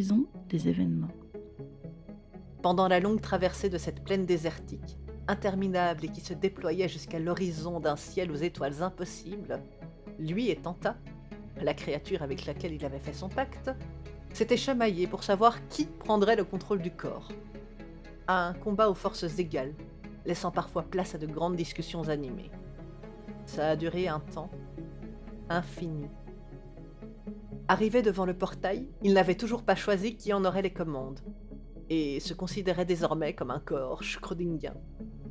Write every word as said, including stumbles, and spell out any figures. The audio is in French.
l'horizon des événements. Pendant la longue traversée de cette plaine désertique, interminable et qui se déployait jusqu'à l'horizon d'un ciel aux étoiles impossibles, lui et Tanta, la créature avec laquelle il avait fait son pacte, s'étaient chamaillés pour savoir qui prendrait le contrôle du corps. Un combat aux forces égales, laissant parfois place à de grandes discussions animées. Ça a duré un temps infini. Arrivé devant le portail, il n'avait toujours pas choisi qui en aurait les commandes, et se considérait désormais comme un corps schrödingien.